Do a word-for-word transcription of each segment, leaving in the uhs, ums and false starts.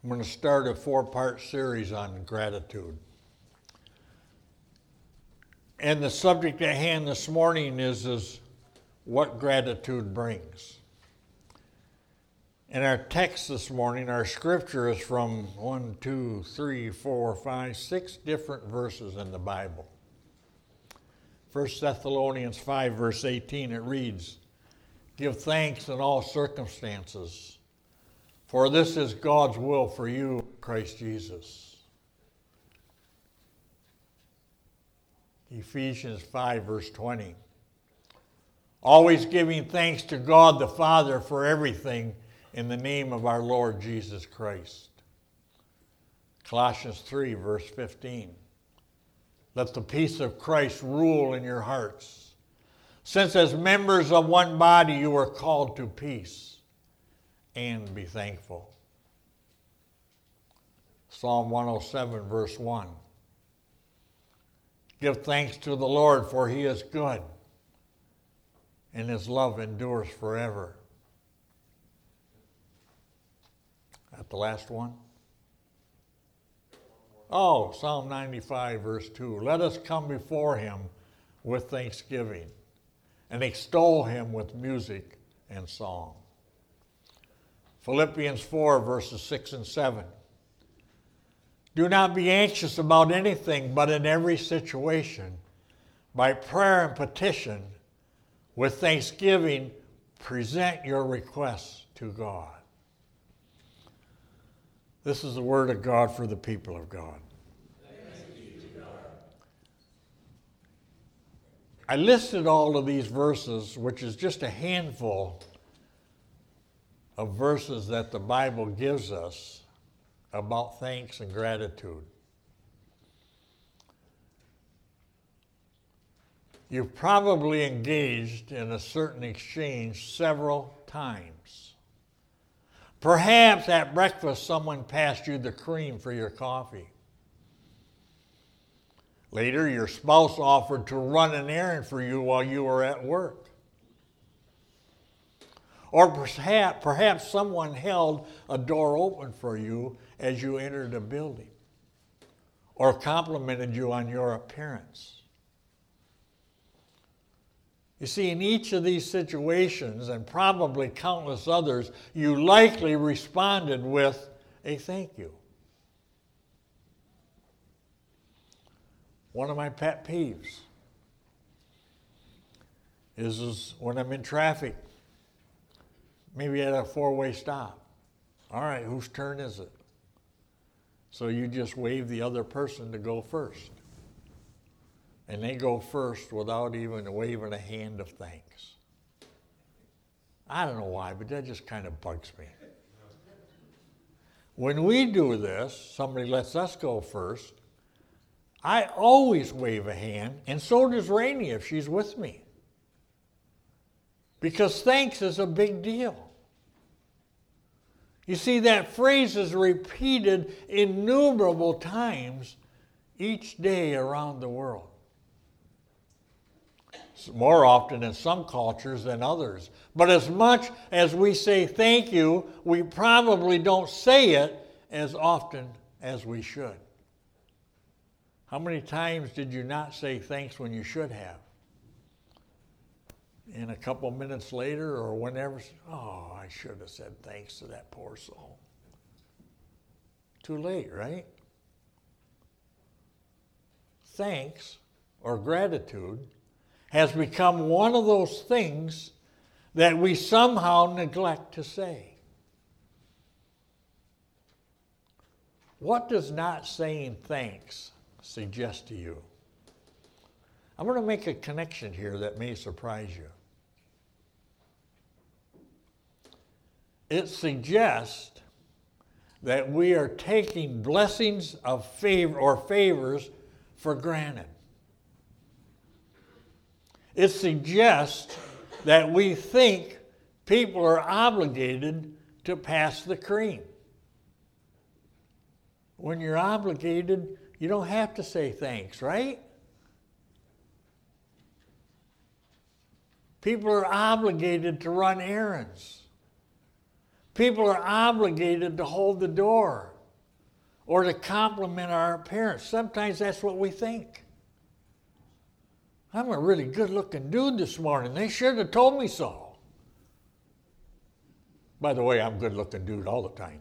I'm going to start a four-part series on gratitude. And the subject at hand this morning is, is what gratitude brings. And our text this morning, our scripture is from one, two, three, four, five, six different verses in the Bible. First Thessalonians five, verse eighteen, it reads, "Give thanks in all circumstances, for this is God's will for you, Christ Jesus." Ephesians five, verse twenty, "Always giving thanks to God the Father for everything in the name of our Lord Jesus Christ." Colossians three, verse fifteen, "Let the peace of Christ rule in your hearts, since as members of one body you are called to peace, and be thankful." Psalm one oh seven, verse one, "Give thanks to the Lord, for he is good, and his love endures forever." At the last one? Oh, Psalm ninety-five, verse two, "Let us come before him with thanksgiving, and extol him with music and song." Philippians four, verses six and seven, "Do not be anxious about anything, but in every situation, by prayer and petition, with thanksgiving, present your requests to God." This is the word of God for the people of God. Thanks be to God. I listed all of these verses, which is just a handful of verses that the Bible gives us about thanks and gratitude. You've probably engaged in a certain exchange several times. Perhaps at breakfast someone passed you the cream for your coffee. Later, your spouse offered to run an errand for you while you were at work. Or perhaps, perhaps someone held a door open for you as you entered a building, or complimented you on your appearance. You see, in each of these situations, and probably countless others, you likely responded with a thank you. One of my pet peeves is, is when I'm in traffic, maybe at a four-way stop. All right, whose turn is it? So you just wave the other person to go first. And they go first without even waving a hand of thanks. I don't know why, but that just kind of bugs me. When we do this, somebody lets us go first, I always wave a hand, and so does Rainey if she's with me. Because thanks is a big deal. You see, that phrase is repeated innumerable times each day around the world. More often in some cultures than others. But as much as we say thank you, we probably don't say it as often as we should. How many times did you not say thanks when you should have? And a couple minutes later or whenever, oh, I should have said thanks to that poor soul. Too late, right? Thanks or gratitude has become one of those things that we somehow neglect to say. What does not saying thanks suggest to you? I'm going to make a connection here that may surprise you. It suggests that we are taking blessings of favor or favors for granted. It suggests that we think people are obligated to pass the cream. When you're obligated, you don't have to say thanks, right? People are obligated to run errands. People are obligated to hold the door. or to compliment our appearance. Sometimes that's what we think. I'm a really good-looking dude this morning. They should have told me so. By the way, I'm a good-looking dude all the time.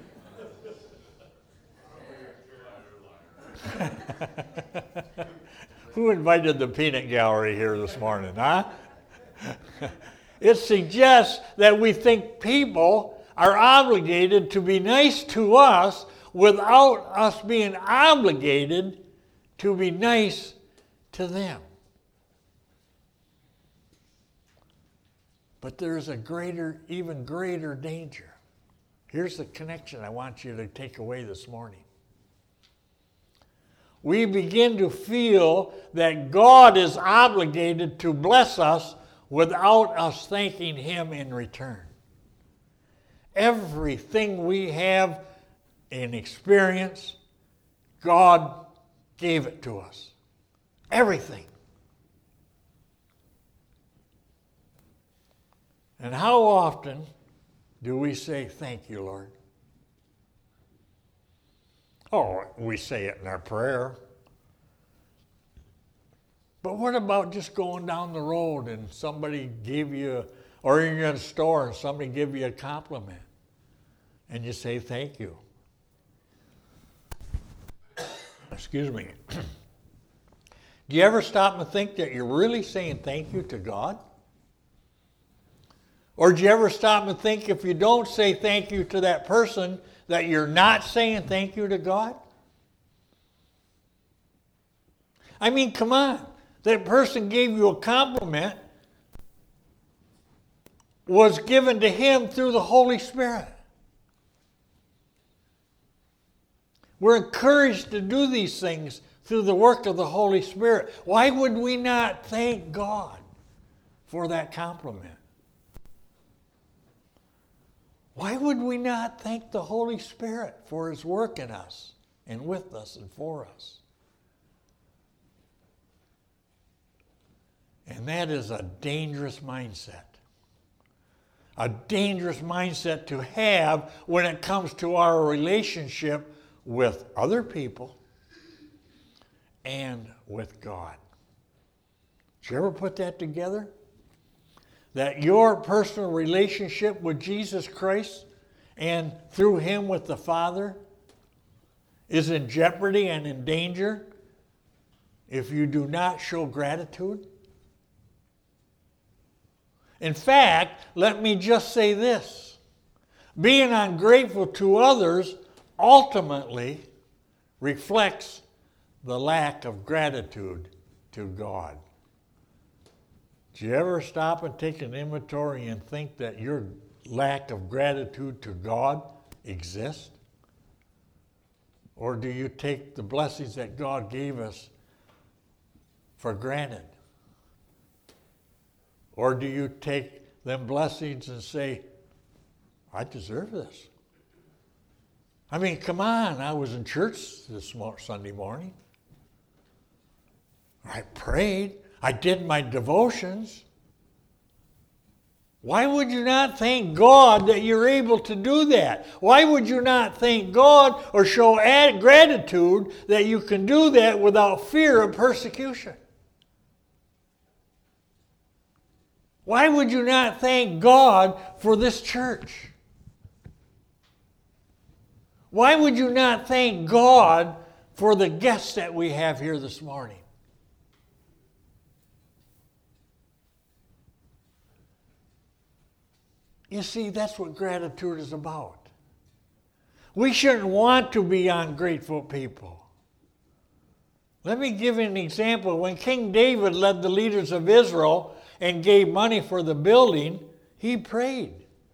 Who invited the peanut gallery here this morning, huh? It suggests that we think people are obligated to be nice to us without us being obligated to be nice to them. But there's a greater, even greater danger. Here's the connection I want you to take away this morning. We begin to feel that God is obligated to bless us without us thanking Him in return. Everything we have in experience, God gave it to us. Everything. And how often do we say, thank you, Lord? Oh, we say it in our prayer. But what about just going down the road and somebody gave you, or you're in a store and somebody give you a compliment and you say thank you? Excuse me. Do you ever stop and think that you're really saying thank you to God? Or do you ever stop and think if you don't say thank you to that person that you're not saying thank you to God? I mean, come on. That person gave you a compliment was given to him through the Holy Spirit. We're encouraged to do these things through the work of the Holy Spirit. Why would we not thank God for that compliment? Why would we not thank the Holy Spirit for His work in us and with us and for us? And that is a dangerous mindset. A dangerous mindset to have when it comes to our relationship with other people and with God. Did you ever put that together? That your personal relationship with Jesus Christ and through Him with the Father is in jeopardy and in danger if you do not show gratitude? In fact, let me just say this. Being ungrateful to others ultimately reflects the lack of gratitude to God. Do you ever stop and take an inventory and think that your lack of gratitude to God exists? Or do you take the blessings that God gave us for granted? Or do you take them blessings and say, I deserve this? I mean, come on, I was in church this Sunday morning. I prayed. I did my devotions. Why would you not thank God that you're able to do that? Why would you not thank God or show gratitude that you can do that without fear of persecution? Why would you not thank God for this church? Why would you not thank God for the guests that we have here this morning? You see, that's what gratitude is about. We shouldn't want to be ungrateful people. Let me give you an example. When King David led the leaders of Israel and gave money for the building, he prayed.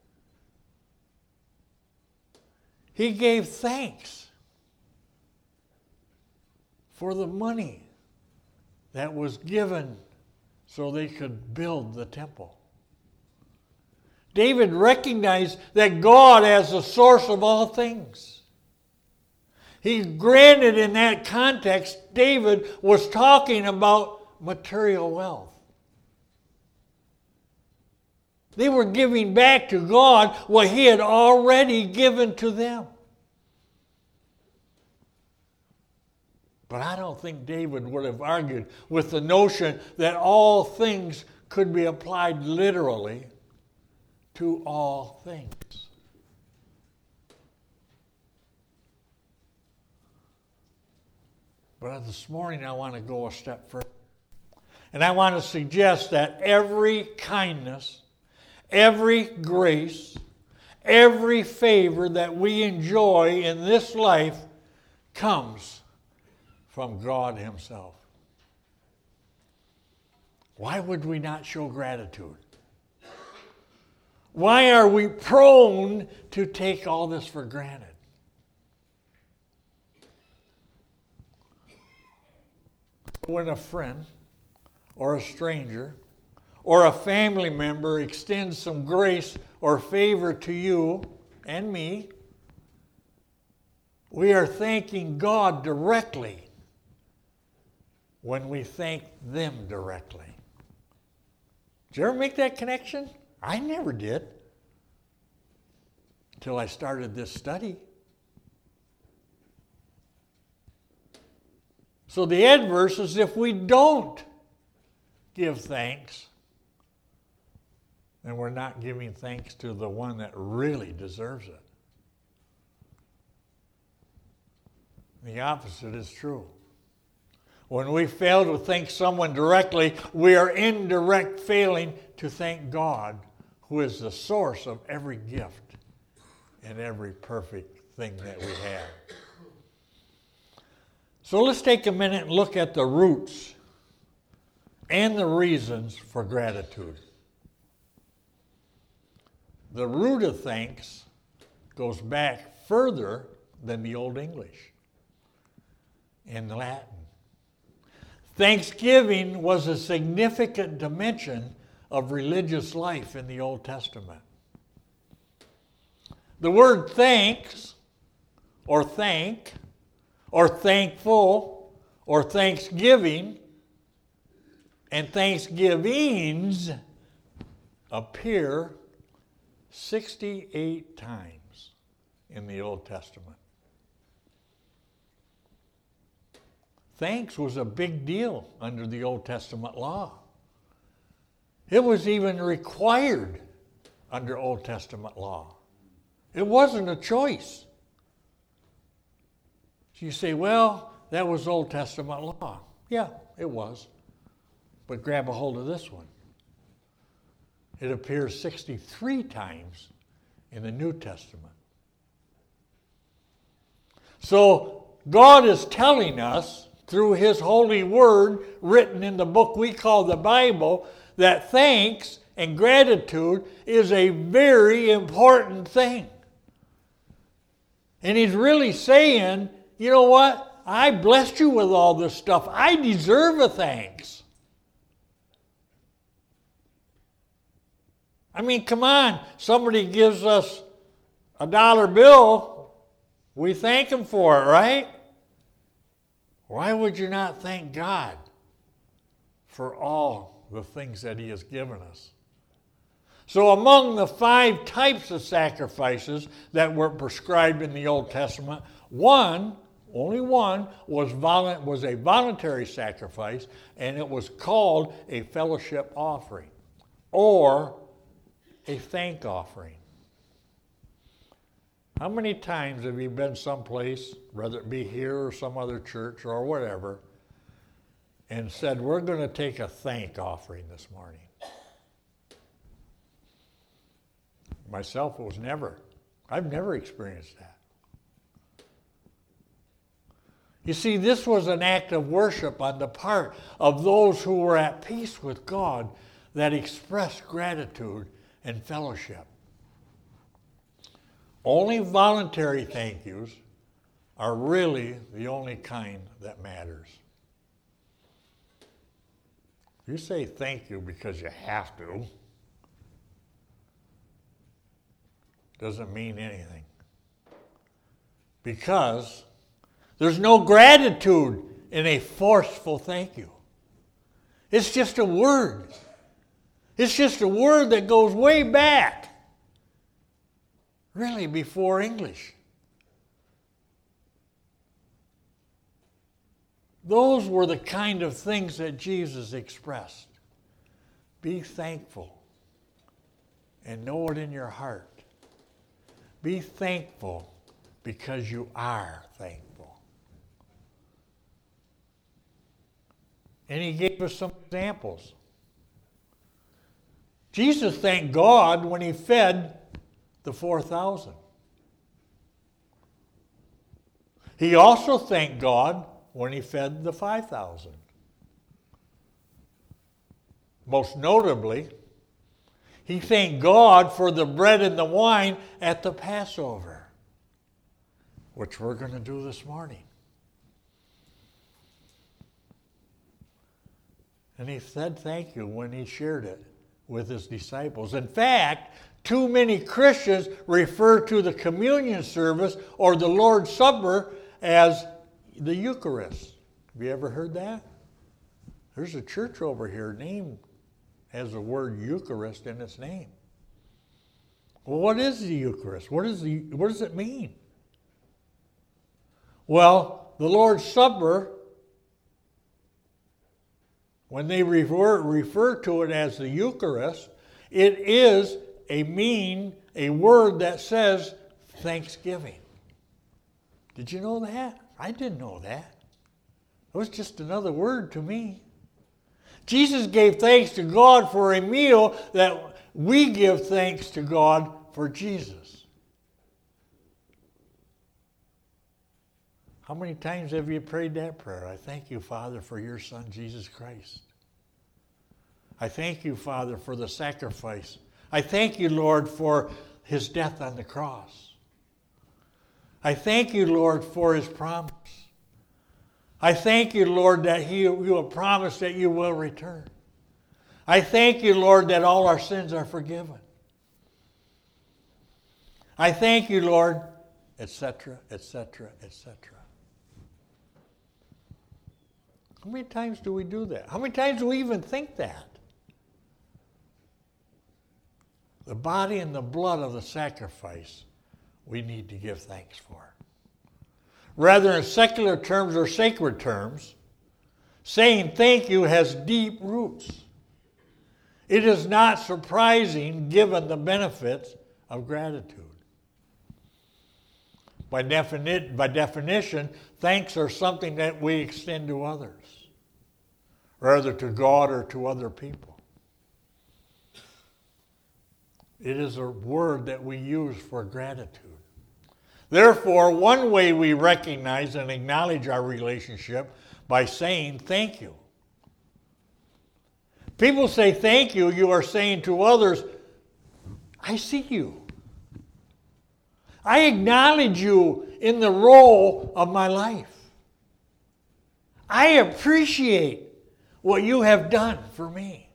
He gave thanks for the money that was given so they could build the temple. David recognized that God is the source of all things. He granted in that context, David was talking about material wealth. They were giving back to God what He had already given to them. But I don't think David would have argued with the notion that all things could be applied literally to all things. But this morning I want to go a step further. And I want to suggest that every kindness, every grace, every favor that we enjoy in this life comes from God Himself. Why would we not show gratitude? Why are we prone to take all this for granted? When a friend or a stranger or a family member extends some grace or favor to you and me, we are thanking God directly when we thank them directly. Did you ever make that connection? I never did until I started this study. So the adverse is if we don't give thanks, then we're not giving thanks to the one that really deserves it. The opposite is true. When we fail to thank someone directly, we are indirect failing to thank God, who is the source of every gift and every perfect thing that we have. So let's take a minute and look at the roots and the reasons for gratitude. The root of thanks goes back further than the Old English in Latin. Thanksgiving was a significant dimension of religious life in the Old Testament. The word thanks, or thank, or thankful, or thanksgiving, and thanksgivings appear sixty-eight times in the Old Testament. Thanks was a big deal under the Old Testament law. It was even required under Old Testament law. It wasn't a choice. So you say, well, that was Old Testament law. Yeah, it was. But grab a hold of this one. It appears sixty-three times in the New Testament. So God is telling us through His holy word written in the book we call the Bible that thanks and gratitude is a very important thing. And He's really saying, you know what? I blessed you with all this stuff. I deserve a thanks. I mean, come on. Somebody gives us a dollar bill, we thank Him for it, right? Why would you not thank God for all the things that He has given us? So among the five types of sacrifices that were prescribed in the Old Testament, one, only one, was, volu- was a voluntary sacrifice, and it was called a fellowship offering or a thank offering. How many times have you been someplace, whether it be here or some other church or whatever, and said, we're going to take a thank offering this morning? Myself, it was never. I've never experienced that. You see, this was an act of worship on the part of those who were at peace with God that expressed gratitude and fellowship. Only voluntary thank yous are really the only kind that matters. You say thank you because you have to. Doesn't mean anything. Because there's no gratitude in a forceful thank you. It's just a word. It's just a word that goes way back. Really, before English. Those were the kind of things that Jesus expressed. Be thankful and know it in your heart. Be thankful because you are thankful. And he gave us some examples. Jesus thanked God when he fed the four thousand. He also thanked God when he fed the five thousand. Most notably, he thanked God for the bread and the wine at the Passover, which we're going to do this morning. And he said thank you when he shared it with his disciples. In fact, too many Christians refer to the communion service or the Lord's Supper as the Eucharist. Have you ever heard that? There's a church over here named has the word Eucharist in its name. Well, what is the Eucharist? What is the what does it mean? Well, the Lord's Supper, when they refer, refer to it as the Eucharist, it is a mean, a word that says thanksgiving. Did you know that? I didn't know that. It was just another word to me. Jesus gave thanks to God for a meal that we give thanks to God for Jesus. How many times have you prayed that prayer? I thank you, Father, for your Son, Jesus Christ. I thank you, Father, for the sacrifice. I thank you, Lord, for his death on the cross. I thank you, Lord, for his promise. I thank you, Lord, that he, you have promised that you will return. I thank you, Lord, that all our sins are forgiven. I thank you, Lord, et cetera, et cetera, et cetera. How many times do we do that? How many times do we even think that? The body and the blood of the sacrifice we need to give thanks for. Rather, in secular terms or sacred terms, saying thank you has deep roots. It is not surprising given the benefits of gratitude. By, defini- by definition, thanks are something that we extend to others, rather to God or to other people. It is a word that we use for gratitude. Therefore, one way we recognize and acknowledge our relationship by saying thank you. People say thank you, you are saying to others, I see you. I acknowledge you in the role of my life. I appreciate what you have done for me.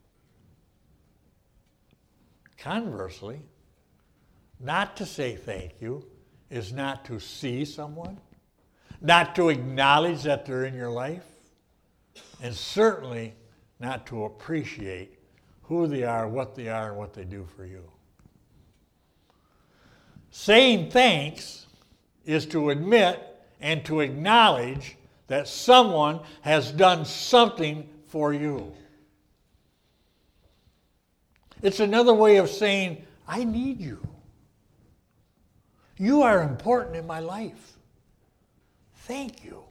Conversely, not to say thank you is not to see someone, not to acknowledge that they're in your life, and certainly not to appreciate who they are, what they are, and what they do for you. Saying thanks is to admit and to acknowledge that someone has done something for you. It's another way of saying, I need you. You are important in my life. Thank you.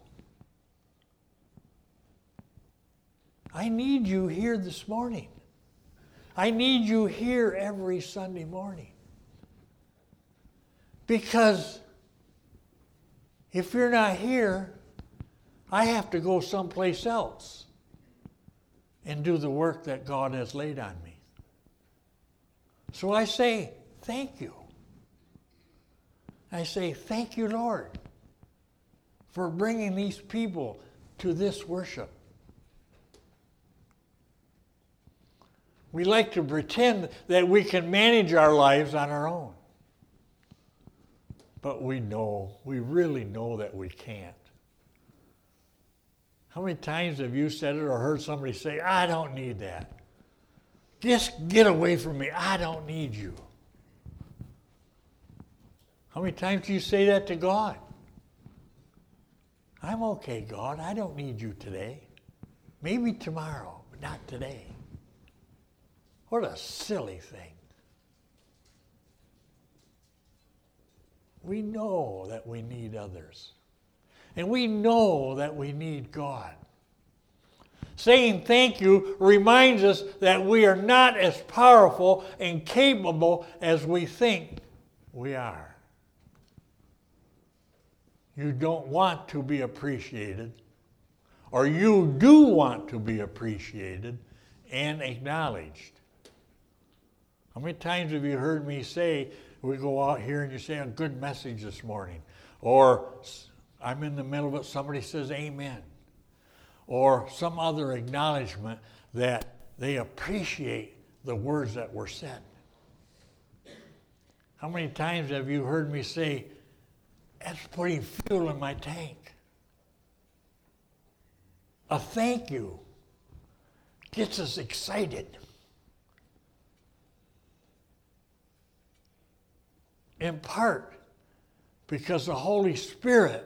I need you here this morning. I need you here every Sunday morning. Because if you're not here, I have to go someplace else and do the work that God has laid on me. So I say, thank you. I say, thank you, Lord, for bringing these people to this worship. We like to pretend that we can manage our lives on our own. But we know, we really know that we can't. How many times have you said it or heard somebody say, I don't need that. Just get away from me. I don't need you. How many times do you say that to God? I'm okay, God. I don't need you today. Maybe tomorrow, but not today. What a silly thing. We know that we need others. And we know that we need God. Saying thank you reminds us that we are not as powerful and capable as we think we are. You don't want to be appreciated, or you do want to be appreciated and acknowledged. How many times have you heard me say, we go out here and you say a good message this morning, or I'm in the middle of it, somebody says amen, or some other acknowledgement that they appreciate the words that were said. How many times have you heard me say, that's putting fuel in my tank? A thank you gets us excited. In part because the Holy Spirit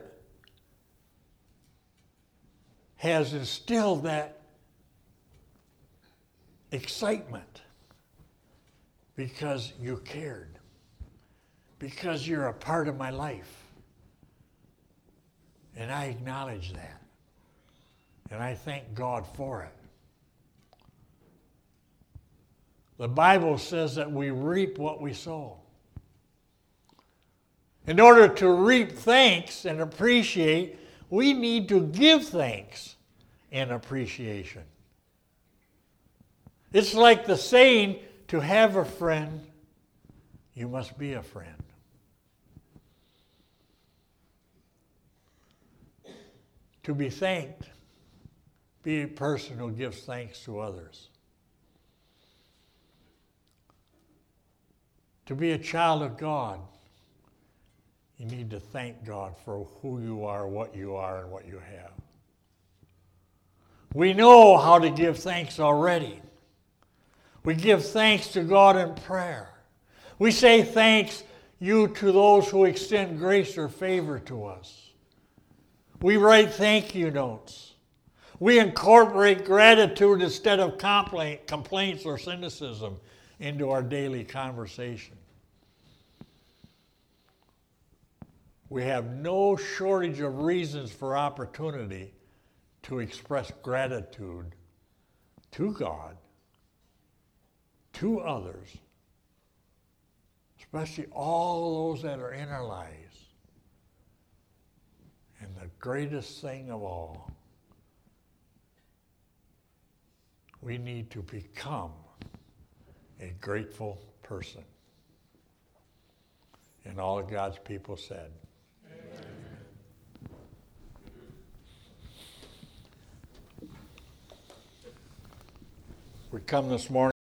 has instilled that excitement because you cared, because you're a part of my life. And I acknowledge that. And I thank God for it. The Bible says that we reap what we sow. In order to reap thanks and appreciate, we need to give thanks and appreciation. It's like the saying, to have a friend, you must be a friend. To be thanked, be a person who gives thanks to others. To be a child of God, you need to thank God for who you are, what you are, and what you have. We know how to give thanks already. We give thanks to God in prayer. We say thanks you to those who extend grace or favor to us. We write thank you notes. We incorporate gratitude instead of complaint, complaints or cynicism into our daily conversation. We have no shortage of reasons for opportunity to express gratitude to God, to others, especially all those that are in our lives. And the greatest thing of all, we need to become a grateful person. And all of God's people said, amen. We come this morning